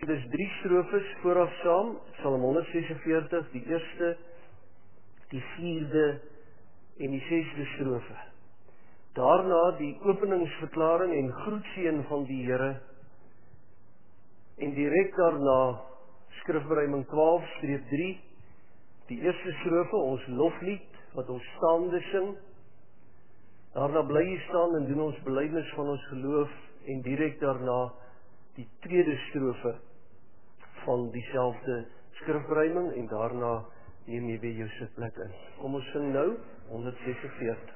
dis 3 strofes vooraf saam, Psalm 146, die eerste, die 4de en die 6de strofe. Daarna die openingsverklaring en groetseën van die Here, en direk daarna skrifberuiming 12-3, die eerste strofe, ons loflied, wat ons staande sing. Daarna bly jy staan en doen ons belydenis van ons geloof, en direk daarna die tweede strofe van dieselfde skrifberuiming, en daarna neem jy weer jou sitplek in. Kom ons sing nou, 146.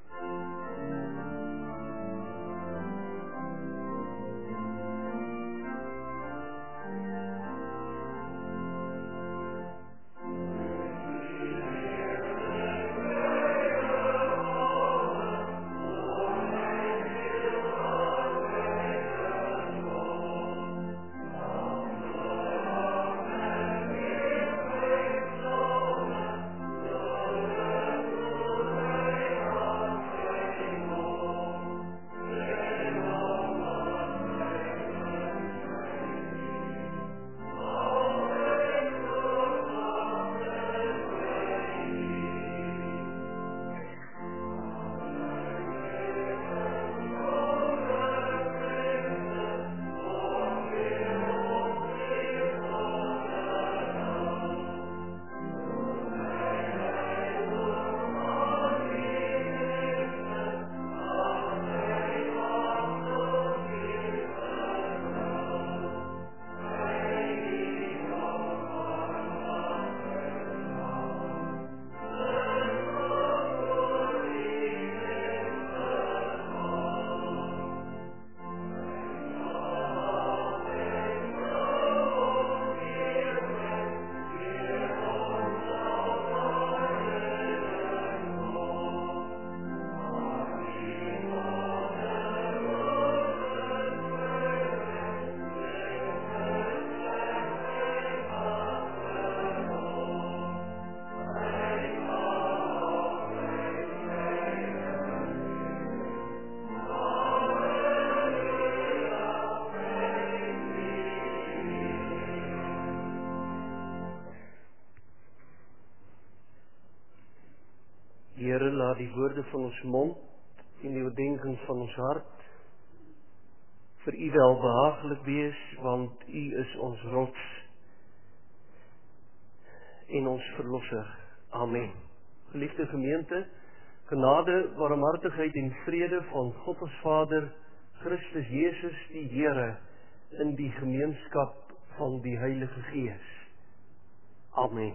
Here, laat die woorde van ons mond en die oordeenking van ons hart vir U welbehaaglik wees, want U is ons rots en ons verlosser. Amen. Geliefde gemeente, genade, barmhartigheid en vrede van God ons Vader, Christus Jesus die Here, in die gemeenskap van die Heilige Gees. Amen.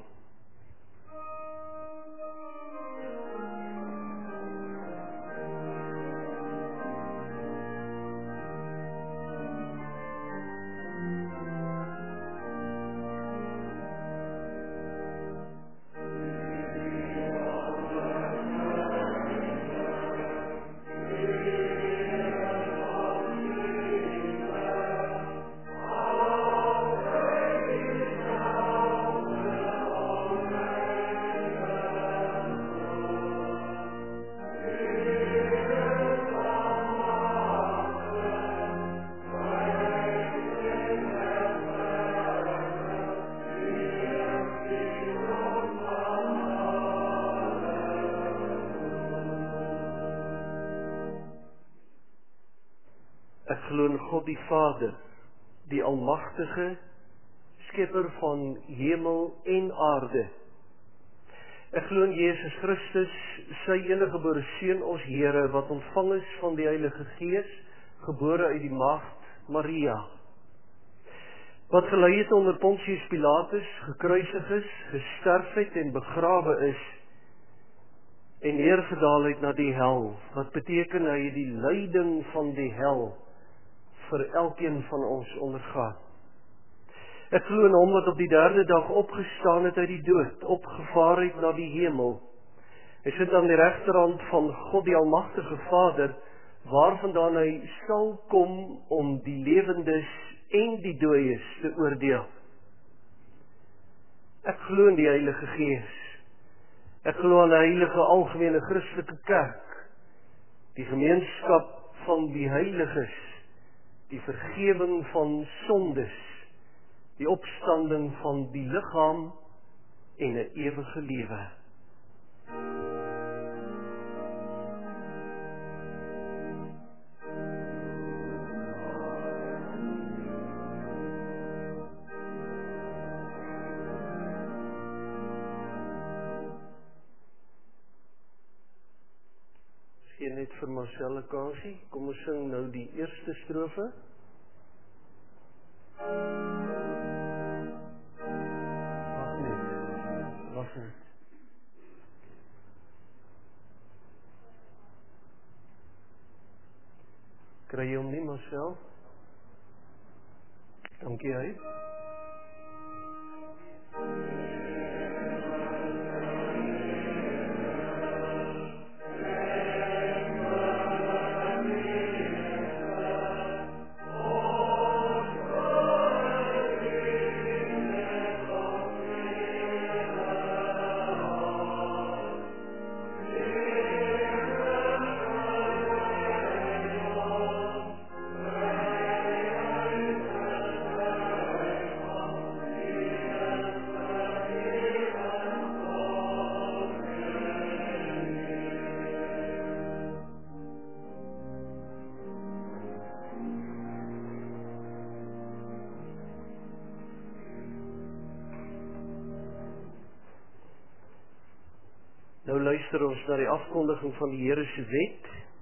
Ek glo in God die Vader, die Almagtige, Skepper van hemel en aarde. Ek glo in Jesus Christus, sy eniggebore Seun, ons Here, wat ontvang is van die Heilige Gees, gebore uit die maagd Maria, wat gelei het onder Pontius Pilatus, gekruisig is, gesterf het en begrawe is, en neergedaal het na die hel, wat beteken hy die lyding van die hel vir elkeen van ons ondergaan. Ek glo in hom wat op die 3de dag opgestaan het uit die dood, opgevaar het na die hemel. Hy sit aan die regterhand van God die Almagtige Vader, waarvandaan hy sal kom om die lewendes en die dooies te oordeel. Ek glo in die Heilige Gees. Ek glo aan die heilige algemene Christelike kerk, die gemeenskap van die heiliges, die vergewing van sondes, die opstanding van die liggaam en 'n ewige lewe. Gee net vir Marcel 'n kansie. Kom ons sing nou die eerste strofe. Wag net. Kry jy hom nie, Marcel? Dankie hy. Nou luister ons na die afkondiging van die Here se wet.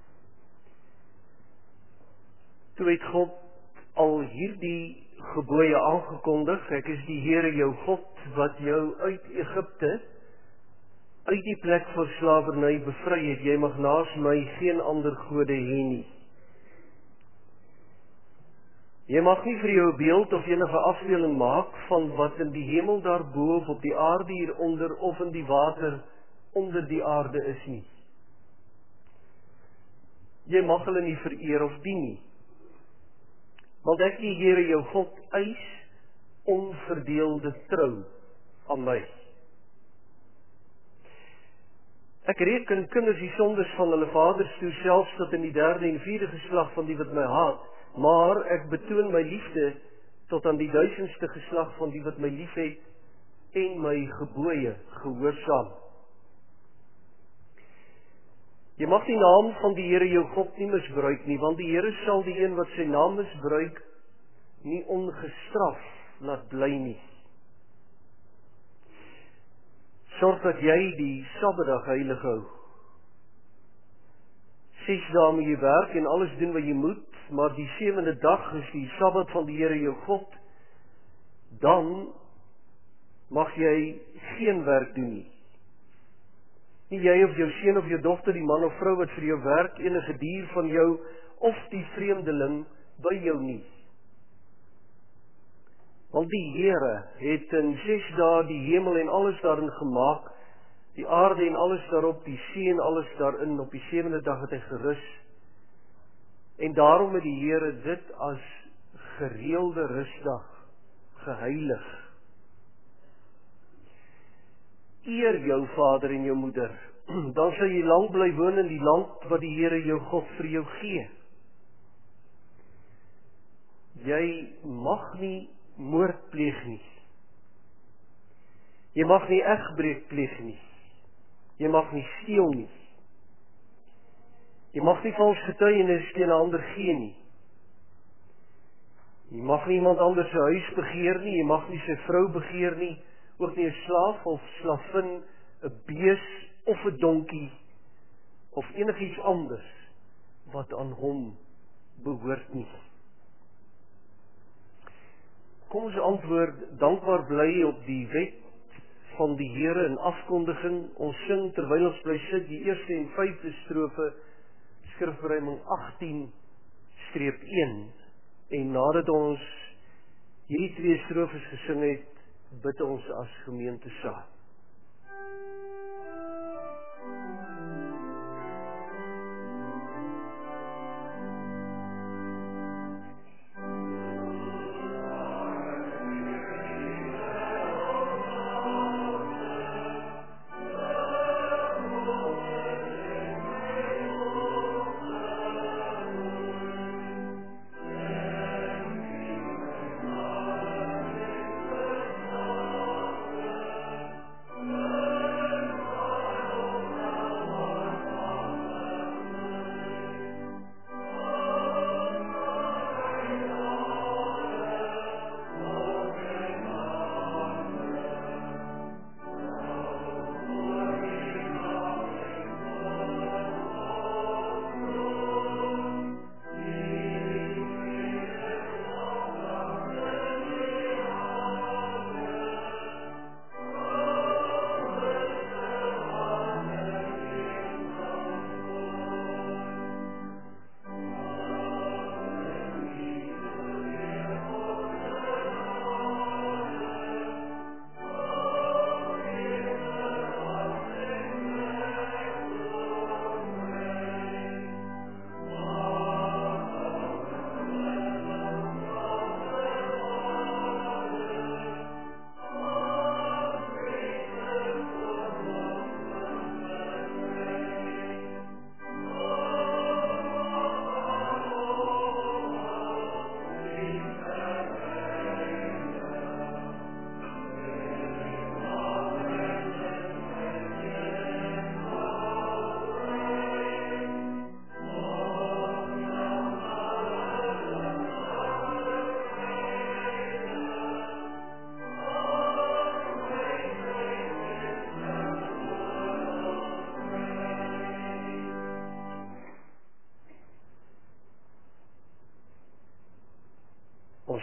Toe het God al hierdie gebooie aangekondig: ek is die Here jou God wat jou uit Egipte, uit die plek van slawerny bevry het. Jy mag naas my geen ander gode hê nie. Jy mag nie vir jou 'n beeld of enige afbeelding maak van wat in die hemel daarbo of op die aarde hieronder of in die water onder die aarde is nie. Jy mag hulle nie vereer of dien nie. Want ek die Here jou God eis onverdeelde trou aan my. Ek reken kinders die sondes van hulle vaders toe, selfs tot in die 3de en 4de geslag van die wat my haat, maar ek betoon my liefde tot aan die 1000ste geslag van die wat my liefhet en my gebooie gehoorsaam. Jy mag die naam van die Here jou God nie misbruik nie, want die Here sal die een wat sy naam misbruik nie ongestraf laat bly nie. Sorg dat jy die Sabbatdag heilig hou. 6 dae moet jy werk en alles doen wat jy moet, maar die 7de dag is die Sabbat van die Here jou God. Dan mag jy geen werk doen nie. Nie jy of jou seun of jou dogter, die man of vrou wat vir jou werk, enige dier van jou of die vreemdeling by jou nie. Want die Here het in 6 dae die hemel en alles daarin gemaak, die aarde en alles daarop, die see en alles daarin. Op die 7de dag het hy gerus. En daarom het die Here dit as gereelde rusdag geheilig. Eer jou vader en jou moeder, dan sal jy lank bly woon in die land wat die Here jou God vir jou gee. Jy mag nie moord pleeg nie. Jy mag nie egbreek pleeg nie. Jy mag nie steel nie. Jy mag nie vals getuienis teen 'n ander gee nie. Jy mag nie iemand anders se huis begeer nie. Jy mag nie sy vrou begeer nie. Ook nie 'n slaaf of slavin, 'n bees of 'n donkie of enigiets anders wat aan hom behoort nie. Kom ons antwoord dankbaar bly op die wet van die Here in afkondiging. Ons sing terwyl ons bly sit die 1ste en 5de strofe, skrifruiming 18-1. En nadat ons hierdie 2 strofes gesing het, bid ons as gemeente saam.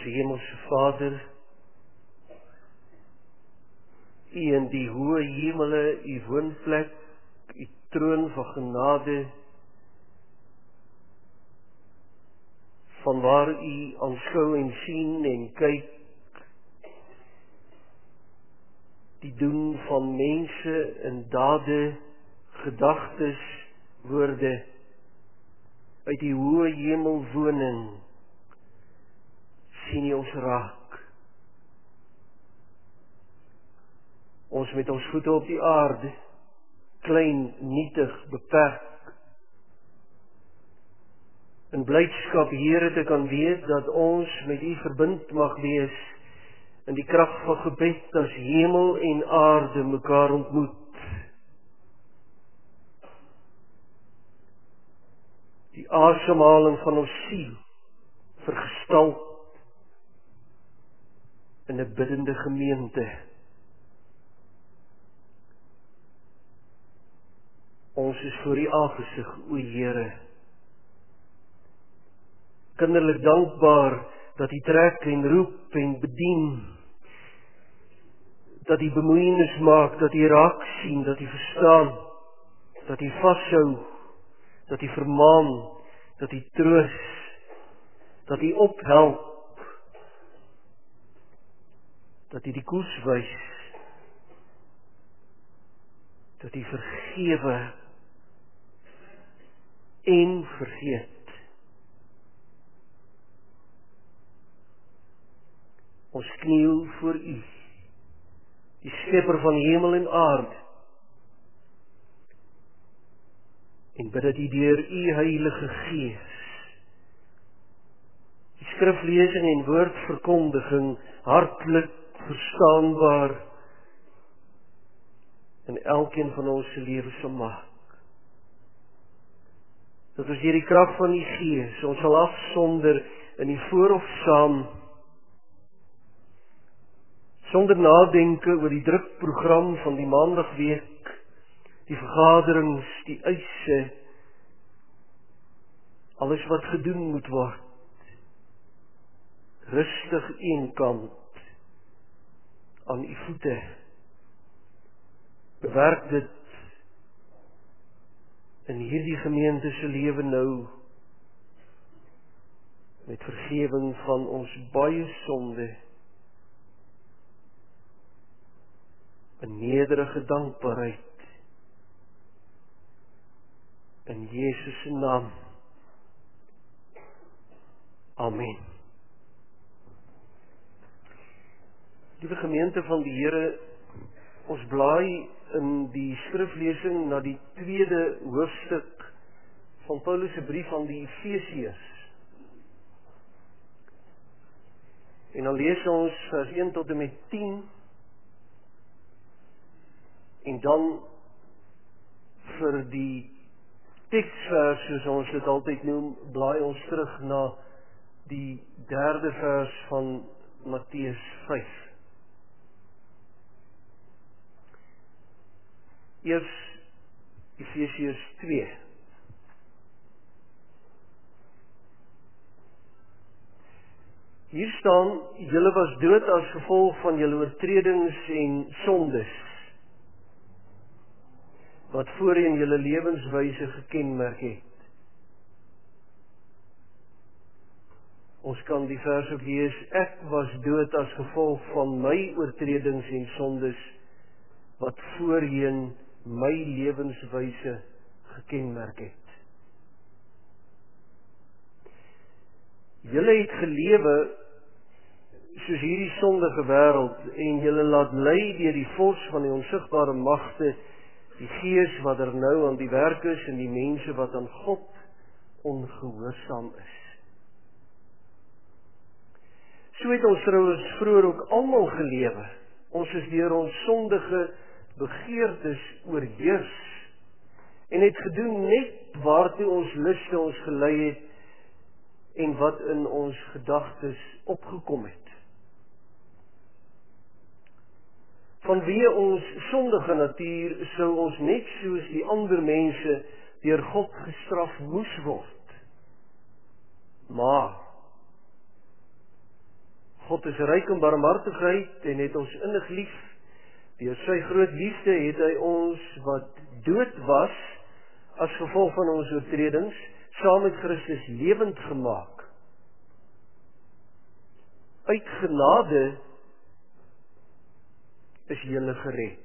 Ons Hemelse Vader, U in die hoë hemele, U woonplek, U troon van genade, vanwaar U aanskou en sien en kyk die doen van mense in dade, gedagtes, woorde, uit die hoë hemelwoning sien U ons raak. Ons met ons voete op die aarde, klein, nietig, beperk. In blydskap, Here, te kan weet dat ons met U verbind mag wees in die krag van gebed as hemel en aarde mekaar ontmoet. Die asemhaling van ons siel vergestalt in 'n biddende gemeente. Ons is voor U aangesig, o Here, kinderlik dankbaar dat U trek en roep en bedien, dat U bemoeienis maak, dat U raak sien, dat U verstaan, dat U vashou, dat U vermaan, dat U troos, dat U ophelp, dat U die koers wys, dat U vergewe en vergeet. Ons kniel voor U, die Skepper van hemel en aarde, en bid dat U deur U Heilige Gees die skriflesing en woordverkondiging hartlik verstaanbaar in elkeen van ons se lewens sal maak. Dat ons deur die krag van die Gees ons sal afsonder in die voor of saam, sonder nadenke oor die drukprogram van die maandagweek, die vergaderings, die eise, alles wat gedoen moet word, rustig eenkant aan U voete. Bewerk dit in hierdie gemeente se lewe nou, met vergewing van ons baie sonde, in nederige dankbaarheid, in Jesus se naam. Amen. Liewe gemeente van die Here, ons blaai in die skriflesing na die tweede hoofstuk van Paulus se brief aan die Efesiërs. En dan lees ons vers 1 tot en met 10, en dan vir die teksvers, soos ons dit altyd noem, blaai ons terug na die derde vers van Matteus 5. Eers Efesiërs 2. Hier staan, julle was dood as gevolg van julle oortredings en sondes, wat voorheen julle lewenswyse gekenmerk het. Ons kan die vers ook lees, ek was dood as gevolg van my oortredings en sondes, wat voorheen my lewenswyse gekenmerk het. Julle het gelewe soos hierdie sondige wêreld, en julle laat lei deur die vors van die onsigbare magte, die gees wat nou aan die werk is in die mense wat aan God ongehoorsaam is. So het ons trouwens vroeër ook almal gelewe. Ons is deur ons sondige begeertes oorheers en het gedoen net waartoe ons luste ons gelei het en wat in ons gedagtes opgekom het. Vanweë ons sondige natuur sou ons net soos die ander mense deur God gestraf moes word. Maar God is ryk in barmhartigheid en het ons innig lief. Deur sy groot liefde het hy ons wat dood was as gevolg van ons oortredings saam met Christus lewend gemaak. Uit genade is julle gered.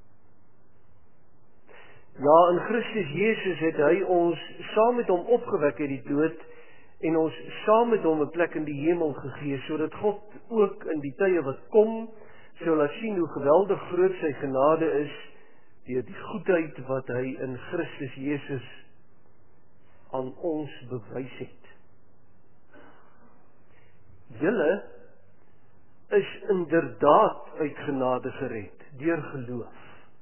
Ja, in Christus Jesus het hy ons saam met hom opgewek uit die dood en ons saam met hom 'n plek in die hemel gegee, sodat God ook in die tye wat kom sou laat sien hoe geweldig groot sy genade is deur die goedheid wat hy in Christus Jesus aan ons bewys het. Julle is inderdaad uit genade gered, deur geloof.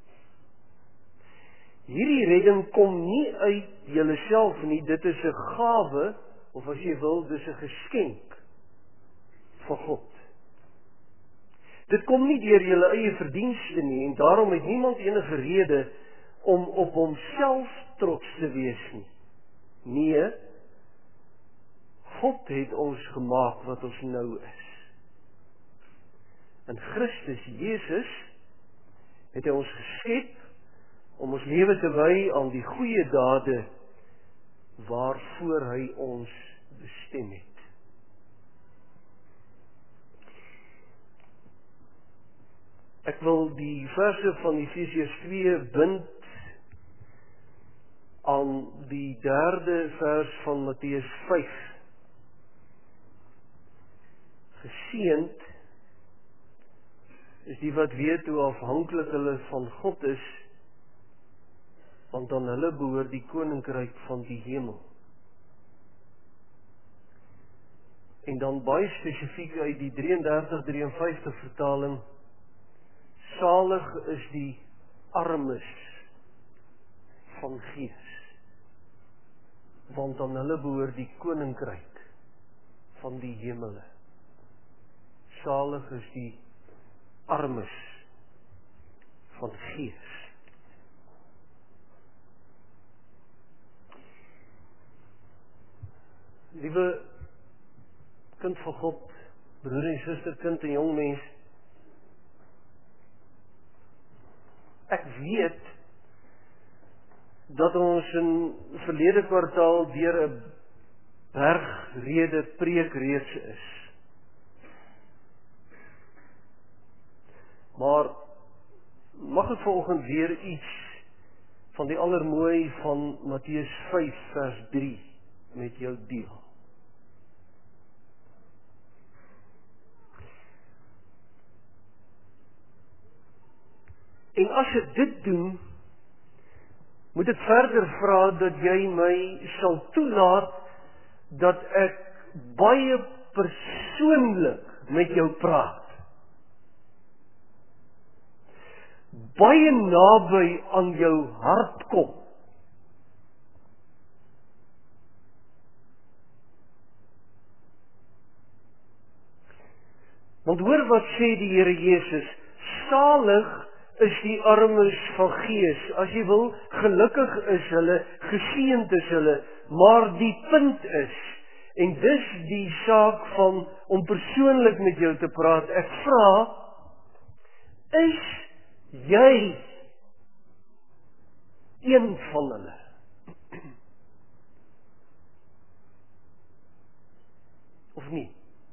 Hierdie redding kom nie uit julleself nie, dit is 'n gawe, of as jy wil, dis 'n geskenk van God. Dit kom nie deur julle eie verdienste nie, en daarom het niemand enige rede om op homself trots te wees nie. Nee, God het ons gemaak wat ons nou is. In Christus Jesus het hy ons geskep om ons lewe te wy aan die goeie dade waarvoor hy ons bestem het. Ek wil die verse van Efesiërs 2 bind aan die 3de vers van Matteus 5. Geseënd is die wat weet hoe afhanklik hulle van God is, want aan hulle behoort die koninkryk van die hemel. En dan baie spesifiek uit die 33-53 vertaling, salig is die armes van gees, want aan hulle behoort die koninkryk van die hemele. Salig is die armes van gees. Liewe kind van God, broer en suster, kind en jong mens, ek weet dat ons in verlede kwartaal deur 'n bergrede preek reeds is. Maar mag ek vanoggend weer iets van die allermooi van Matteus 5 vers 3 met jou deel. En as ek dit doen, moet ek verder vra dat jy my sal toelaat dat ek baie persoonlik met jou praat. Baie naby aan jou hart kom. Want hoor wat sê die Here Jesus, salig is die armes van gees, as jy wil, gelukkig is hulle, geseënd is hulle, maar die punt is, en dis die saak van om persoonlik met jou te praat, ek vra, is jy een van hulle? Of nie?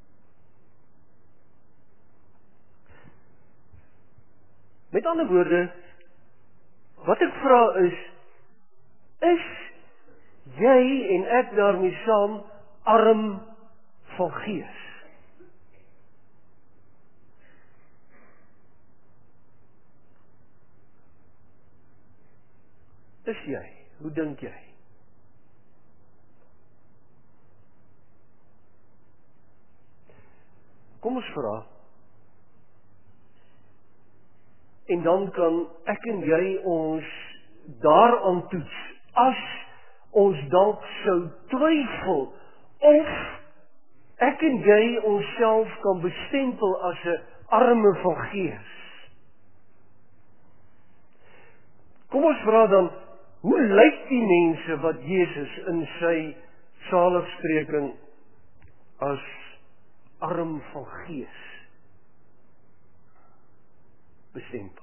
Met ander woorde, wat ek vra is jy en ek daarmee saam arm van gees? Is jy? Hoe dink jy? Kom ons vra. En dan kan ek en jy ons daaraan toets, as ons dalk sou twyfel, of ek en jy onsself kan bestempel as 'n arme van gees. Kom ons vra dan, hoe lyk die mense wat Jesus in sy saligspreking as arm van gees bestempel.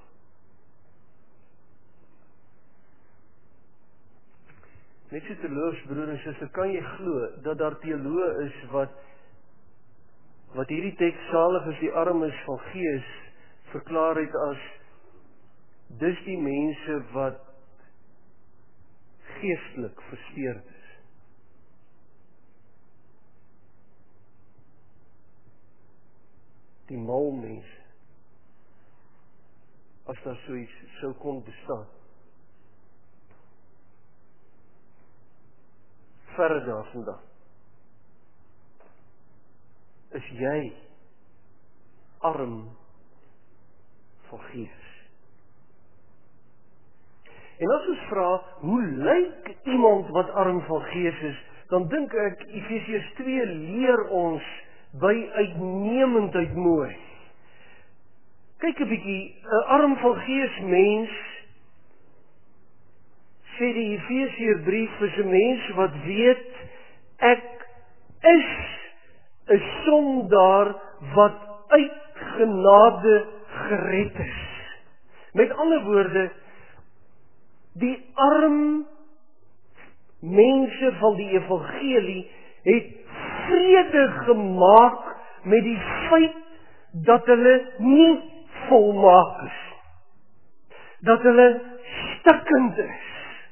Net so terloops, broer en suster, kan jy glo dat daar teoloë is wat hierdie teks salig is die armes van gees verklaar het as dis die mense wat geestelik versteurd is. Die mal mense, as daar so iets sou kon bestaan. Verre daarvandaan. Is jy arm van gees? En as ons vra, hoe lyk iemand wat arm van gees is, dan dink ek Efesiërs 2 leer ons by uitnemendheid mooi. Kyk 'n bietjie, 'n arm van gees mens, sê die Efesiërbrief, is 'n mens wat weet, ek is 'n sondaar wat uit genade gered is. Met ander woorde, die arm mense van die evangelie het vrede gemaak met die feit dat hulle nie volmaak is. Dat hulle stikkend is.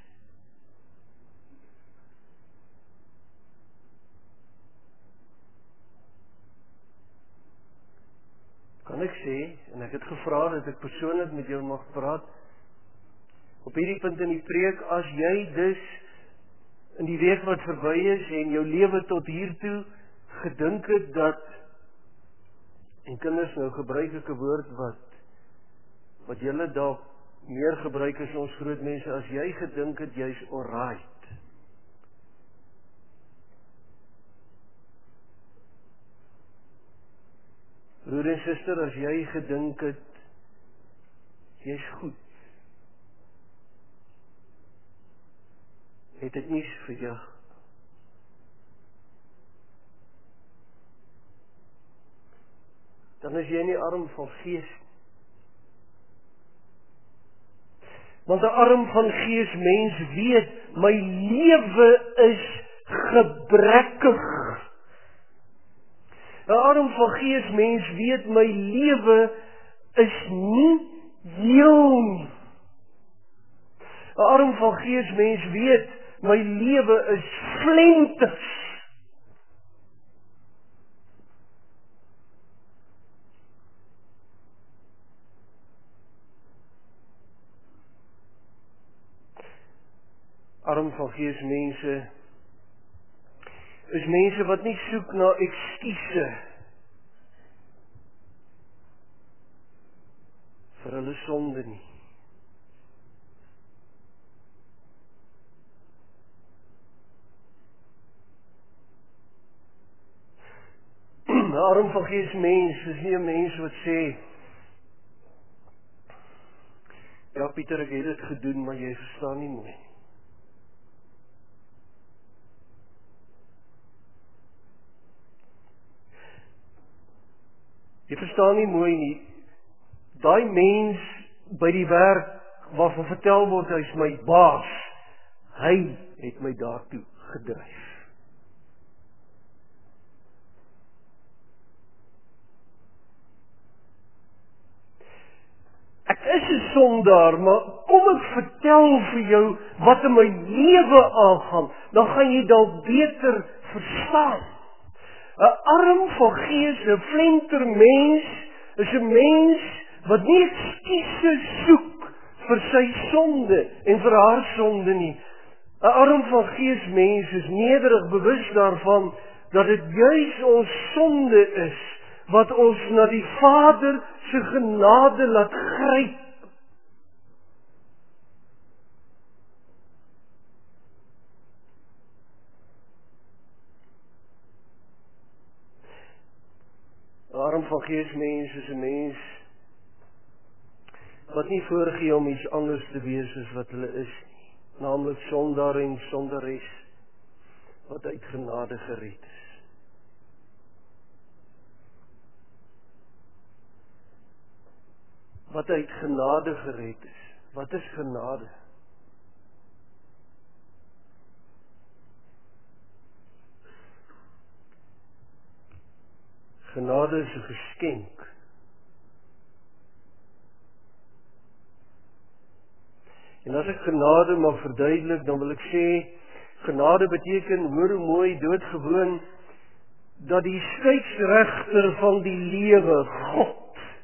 Kan ek sê, en ek het gevra dat ek persoonlik met jou mag praat, op hierdie punt in die preek, as jy dus in die week wat verby is en jou lewe tot hiertoe gedink het dat, en kinders, nou gebruik ek 'n woord wat julle dalk meer gebruik as ons groot mense, as jy gedink het jy's alright. Broer en suster, as jy gedink het jy's goed, het ek nie vir jou. Dan is jy nie arm van gees. Want 'n arm van gees mens weet, my lewe is gebrekkig. 'n arm van gees mens weet, my lewe is nie heel nie. 'n arm van gees mens weet, my lewe is flenters. Arm van gees mense is mense wat nie soek na ekskuse vir hulle sonde nie. Een arm van gees mens is nie 'n mens wat sê, ja Pieter, ek het dit gedoen, maar jy verstaan nie mooi. Jy verstaan nie mooi nie. Daai mens by die werk waarvan vertel word hy is my baas, hy het my daartoe gedryf. Ek is 'n sondaar, maar kom ek vertel vir jou wat in my lewe aangaan, dan gaan jy dalk beter verstaan. 'n arm van gees, 'n flenter mens, is 'n mens wat nie ekskuses soek vir sy sonde en vir haar sonde nie. 'n arm van gees mens is nederig bewus daarvan dat dit juis ons sonde is wat ons na die Vader se genade laat gryp. Arm van gees mens is 'n mens wat nie voorgee om iets anders te wees as wat hulle is nie, naamlik sondaar en sondares wat uit genade gered is. wat uit genade gered is. Wat is genade? Genade is 'n geskenk. En as ek genade mag verduidelik, dan wil ek sê, genade beteken, hoor hoe mooi, doodgewoon, dat die skeieregter van die lewe, God,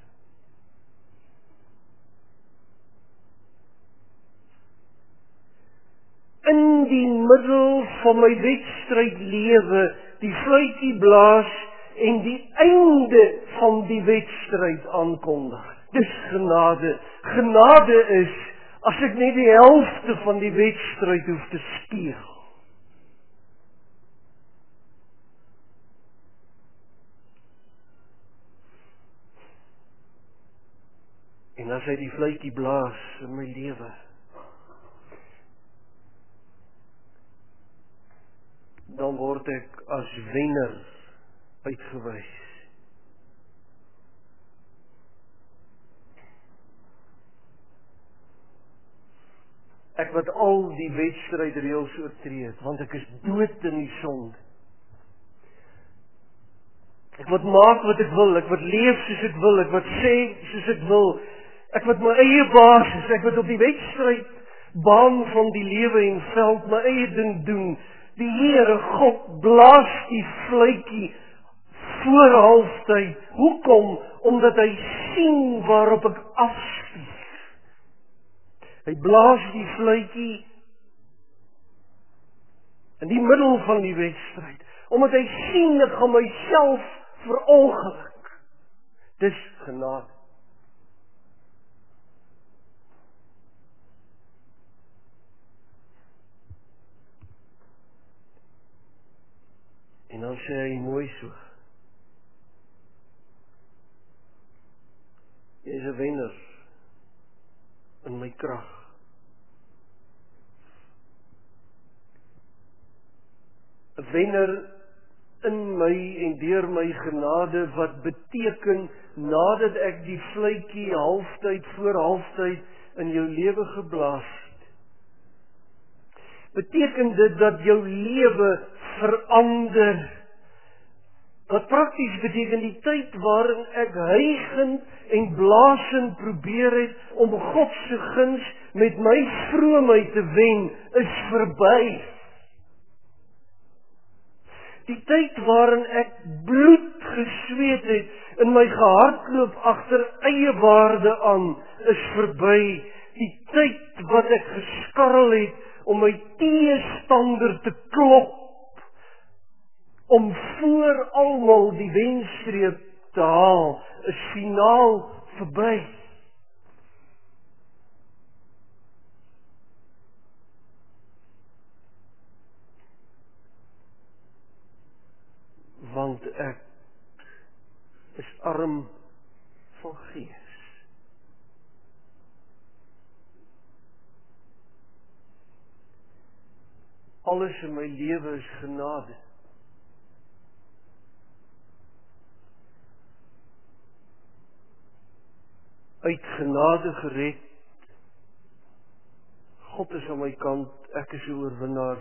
in die middel van my wedstryd lewe, die fluitjie blaas en die einde van die wedstryd aankondig. Dis genade. Genade is, as ek net die helfte van die wedstryd hoef te speel. En as hy die fluitjie blaas in my lewe, dan word ek as wenner uitgewys. Ek wat al die wedstrydreëls oortree het, want ek is dood in die sonde. Ek wat maak wat ek wil, ek wat leef soos ek wil, ek wat sê soos ek wil, ek wat my eie baas is, ek wat op die wedstrydbaan van die lewe en veld my eie ding doen. Die Here God blaas die fluitjie voor halftyd. Hoekom? Omdat hy sien waarop ek afstuur. Hy blaas die fluitjie in die middel van die wedstryd, omdat hy sien ek gaan myself verongeluk. Dis genade. En dan sê hy mooi so, jy is 'n wenner in my krag. Wenner in my en deur my genade, wat beteken, nadat ek die fluitjie halftyd voor halftyd in jou lewe geblaas het, beteken dit dat jou lewe verander. Wat prakties beteken, die tyd waarin ek hygend en blaasend probeer het om God se guns met my vroomheid te wen, is verby. Die tyd waarin ek bloed gesweet het, in my gehardloop agter eie waarde aan, is verby. Die tyd wat ek geskarrel het om my teestander te klop, om voor almal die wenstreep te haal, is finaal verby. Want ek is arm van gees. Alles in my lewe is genade. Uit genade gered. God is aan my kant, ek is 'n oorwinnaar,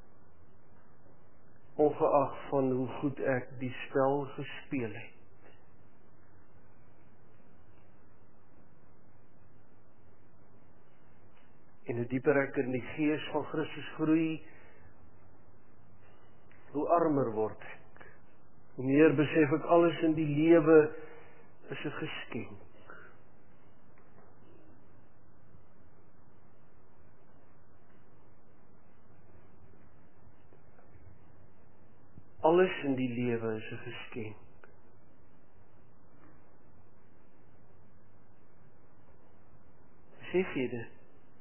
ongeag van hoe goed ek die spel gespeel het. En hoe dieper ek in die gees van Christus groei, hoe armer word ek. Hoe meer besef ek alles in die lewe is 'n geskenk. Alles in die lewe is 'n geskenk. Besef jy dit?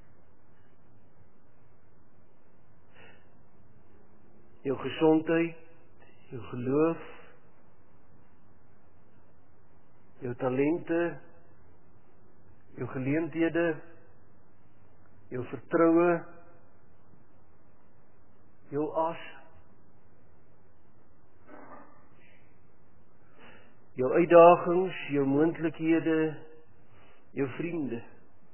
Jou gesondheid, jou geloof, jou talente, jou geleenthede, jou vertroue, jou asem, jou uitdagings, jou moontlikhede, jou vriende,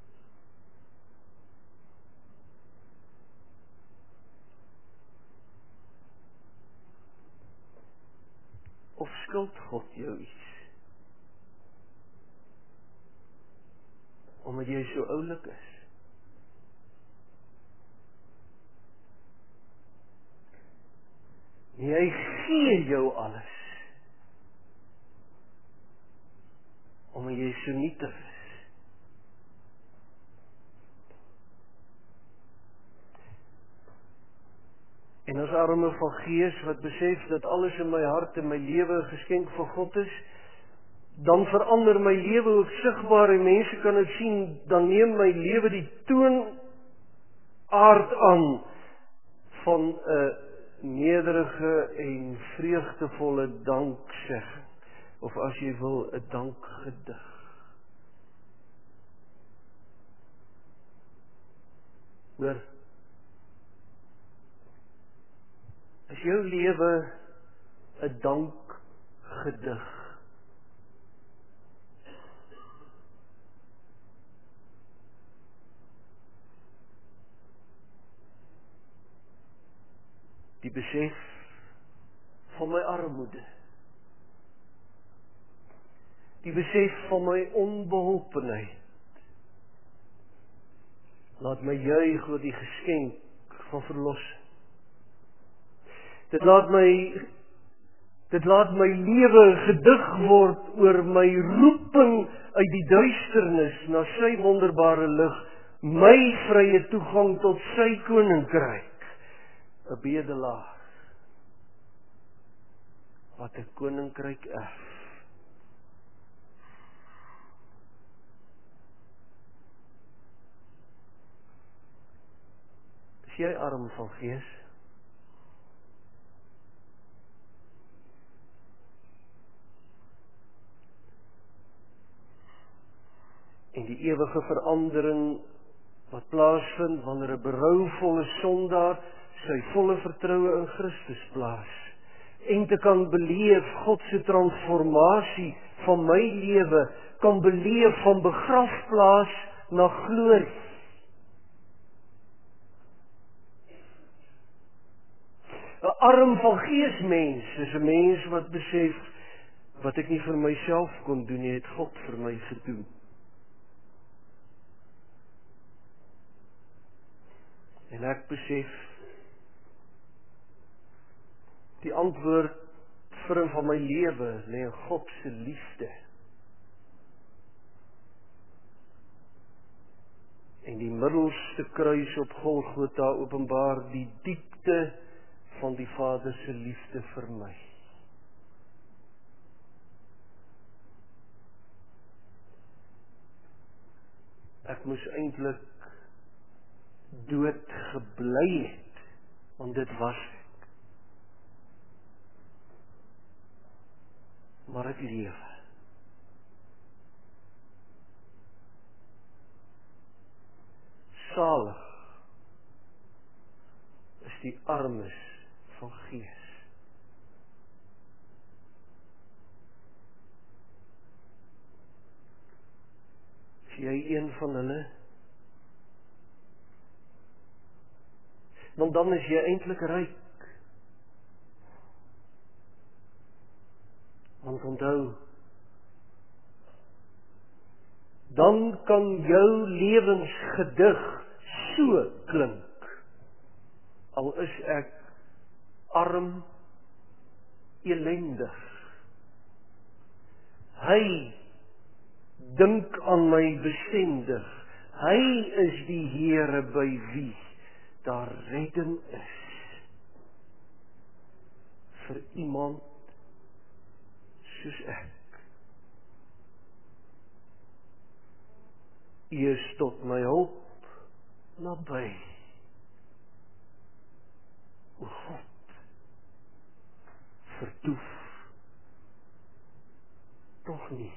of skuld God jou iets? Omdat jy so oulik is. Nee, hy gee jou alles. Omdat jy so nietig is. En as arme van gees wat besef dat alles in my hart en my lewe 'n geskenk van God is, dan verander my lewe ook sigbaar en mense kan dit sien, dan neem my lewe die toonaard aan van 'n nederige en vreugdevolle danksegging, of as jy wil, 'n dankgedig. Hoor, is jou lewe 'n dankgedig? Die besef van my armoede, die besef van my onbeholpenheid, laat my juig oor die geskenk van verlossing. Dit laat my lewe gedig word oor my roeping uit die duisternis na sy wonderbare lig, my vrye toegang tot sy koninkryk. 'n bedelaar wat 'n koninkryk erf. Is jy arm van gees? En die ewige verandering wat plaasvind wanneer 'n berouvolle sondaar sy volle vertroue in Christus plaas, en te kan beleef God se transformasie van my lewe, kan beleef van begrafplaas na glorie. 'n arm van gees mens is 'n mens wat besef, wat ek nie vir myself kon doen nie, het God vir my gedoen. En ek besef, die antwoord vir en van my lewe lê in God se liefde. En die middelste kruis op Golgotha openbaar die diepte van die Vader se liefde vir my. Ek moes eintlik dood gebly het, want dit was ek. Maar ek lewe. Salig is die armes van gees. Is jy een van hulle? Want dan is jy eintlik ryk. Want onthou, dan kan jou lewensgedig so klink. Al is ek arm, elendig. Hy dink aan my bestendig. Hy is die Here by wie daar redding is. Vir iemand soos ek. U is tot my hulp naby. O God, verdoef tog nie.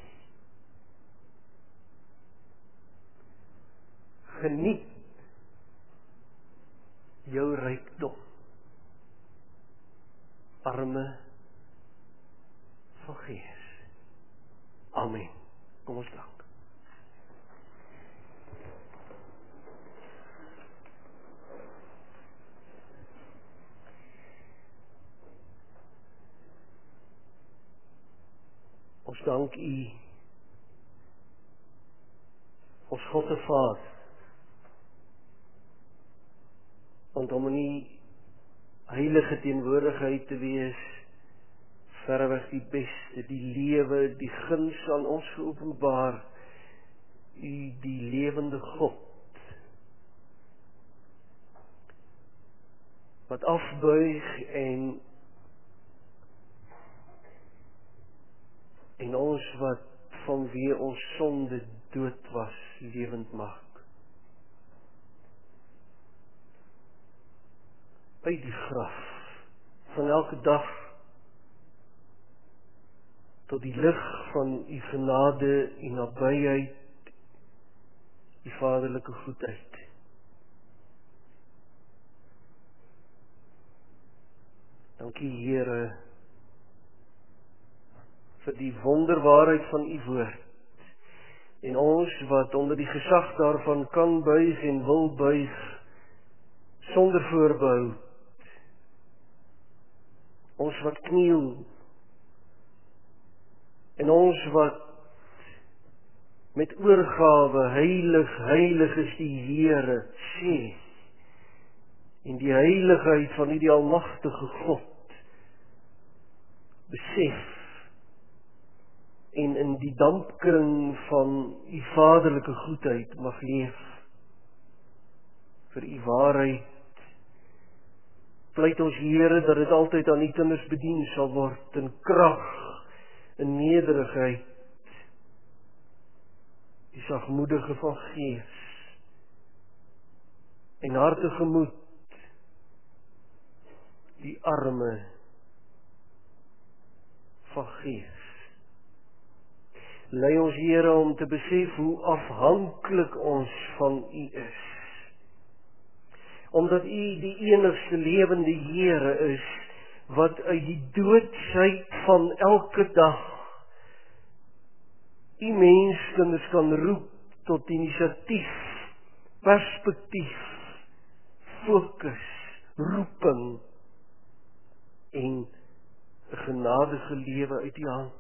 Geniet jou rykdom, arme van gees. Amen. Kom ons dank. Ons dank U, ons God en Vader, want om in die heilige teenwoordigheid te wees, verreweg die beste, die lewe, die guns aan ons geopenbaar, U die lewende God, wat afbuig en ons wat vanweë ons sonde dood was, lewend maak. Uit die graf, van elke dag, tot die lig van U genade, U nabyheid, U vaderlike goedheid. Dankie Here, vir die wonderwaarheid van U woord, en ons wat onder die gesag daarvan kan buig en wil buig, sonder voorbehou, ons wat kniel, en ons wat met oorgawe, heilig, heilig is die Here, sê, en die heiligheid van die almagtige God, besef, en in die dampkring van U vaderlike goedheid mag leef, vir U waarheid, pleit ons Here, dat dit altyd aan U kinders bedien sal word, in krag, in nederigheid, die sagmoedige van gees, en hartige moed, die arme van gees. Lei ons Here om te besef hoe afhanklik ons van U is. Omdat U die enigste lewende Here is, wat uit die doodsheid van elke dag U menskinders kan roep tot inisiatief, perspektief, fokus, roeping en 'n genadige lewe uit U hand.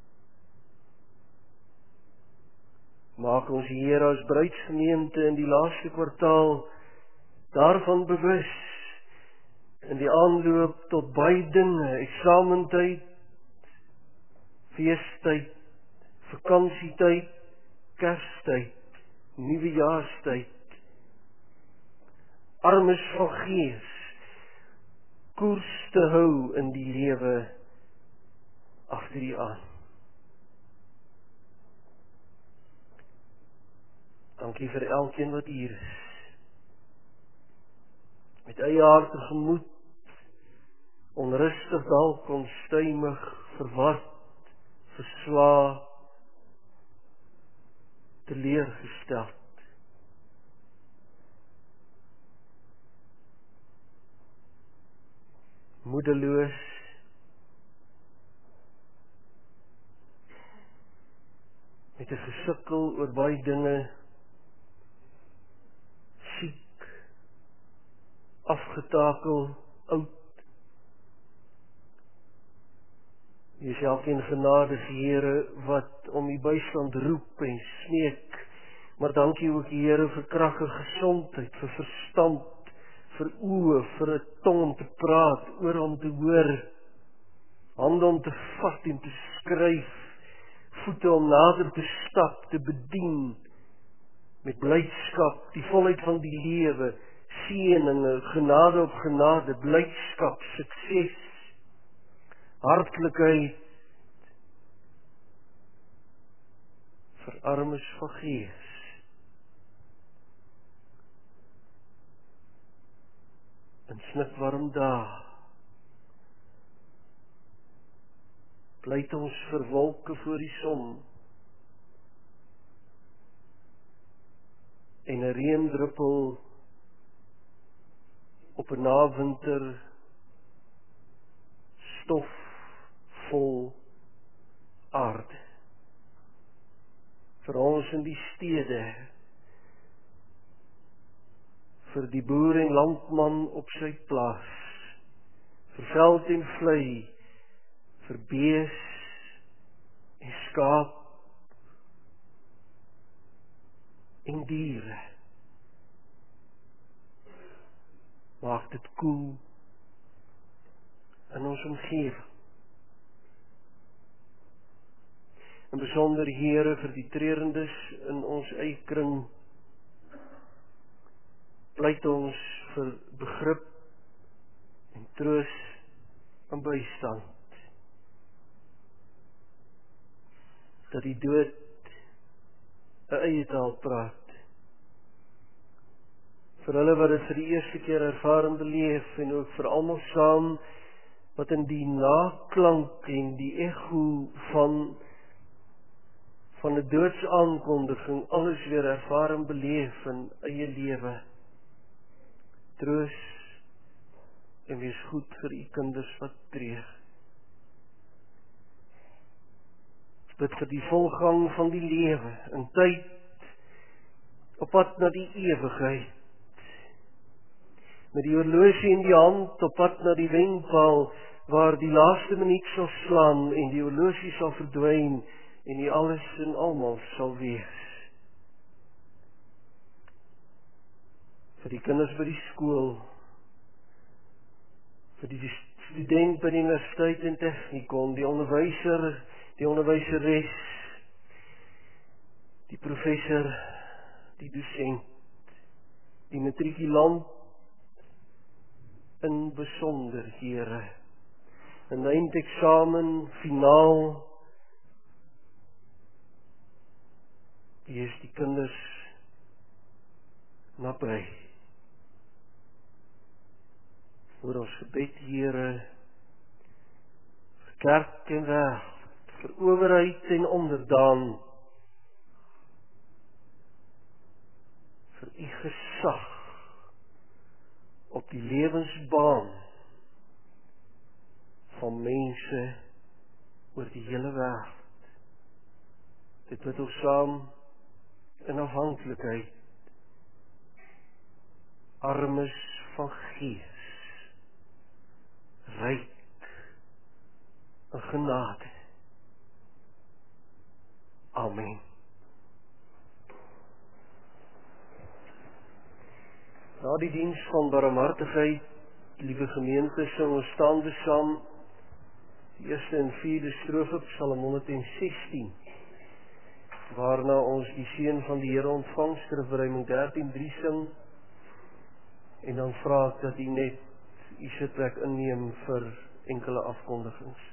Maak ons Here as bruidsgemeente in die laaste kwartaal daarvan bewus, in die aanloop tot baie dinge, eksamentyd, feestyd, vakansietyd, Kerstyd, nuwejaarstyd, armes van gees, koers te hou in die lewe agter U aan. Dankie vir elkeen wat hier is. Met eie harte gemoed, onrustig dalk, onstuimig, verward, versla, teleurgesteld. Moedeloos, met 'n gesukkel oor baie dinge, siek, afgetakel, oud. U is elkeen genadig, Here, wat om U bystand roep en smeek. Maar dankie ook, Here, vir krag en gesondheid, vir verstand, vir oë, vir 'n tong om te praat, oor om te hoor, hande om te vat en te skryf, voete om nader te stap, te bedien, met blydskap, die volheid van die lewe, seëninge, genade op genade, blydskap, sukses, hartlikheid, vir armes van gees. In snikwarm dae, pleit ons vir wolke voor die son, en 'n reendruppel op 'n nawinter stof vol aarde. Vir ons in die stede, vir die boer en landman op sy plaas, vir veld en vlei, vir bees en skaap en diere. Maak dit koel in ons omgewing. En besonder Here vir die trerendes in ons eie kring, pleit ons vir begrip en troos en bystand. Dat die dood 'n eie taal praat. Vir hulle wat dit vir die eerste keer ervaar en beleef, en ook vir almal saam wat in die naklank en die echo van 'n doodsaankondiging alles weer ervaar en beleef in eie lewe. Troos en wees goed vir u kinders wat tree. Bid vir die volgang van die lewe, in tyd, op pad na die ewigheid. Met die horlosie in die hand, op pad na die wenpaal, waar die laaste minuut sal slaan, en die horlosie sal verdwyn, en die alles en almal sal wees. Vir die kinders by die skool, vir die student by die universiteit en technikon, die onderwyser, die onderwyseres, die professor, die dosent, die matrikulant, in besonder, Here, in eindeksamen, finaal, wees die kinders naby. Hoor ons gebed, Here, vir kerk en wêreld, vir owerheid en onderdaan, vir u gesag op die lewensbaan van mense oor die hele wêreld. Dit bid ons saam in afhanklikheid, armes van gees, ryk in genade. Amen. Na die diens van barmhartigheid, liewe gemeente, sing ons staande saam die eerste en vierde strofe Psalm 116, waarna ons die seën van die Here ontvang, Skrifbereiding 13:3 sing, en dan vra ek dat u net u sitplek inneem vir enkele afkondigings.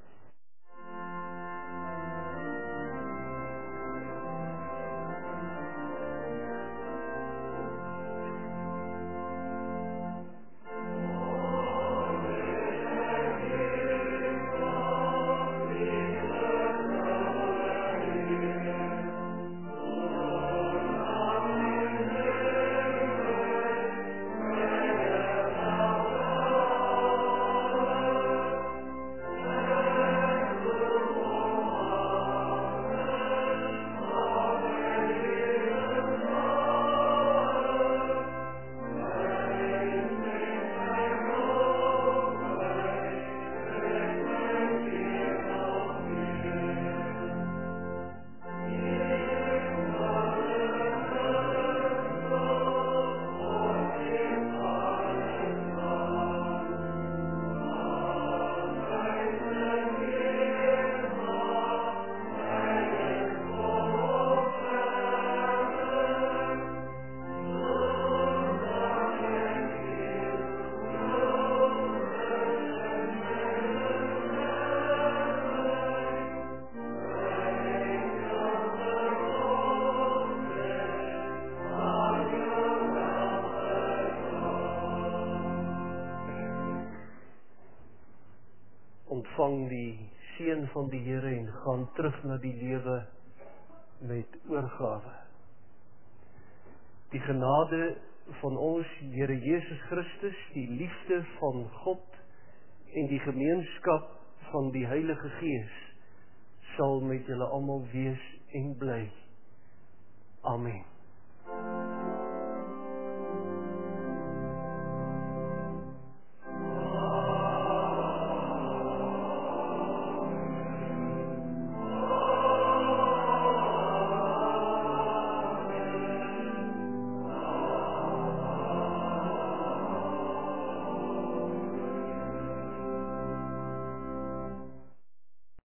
Ontvang die seën van die Here en gaan terug na die lewe met oorgawe. Die genade van ons Here Jesus Christus, die liefde van God en die gemeenskap van die Heilige Gees sal met julle almal wees en bly. Amen.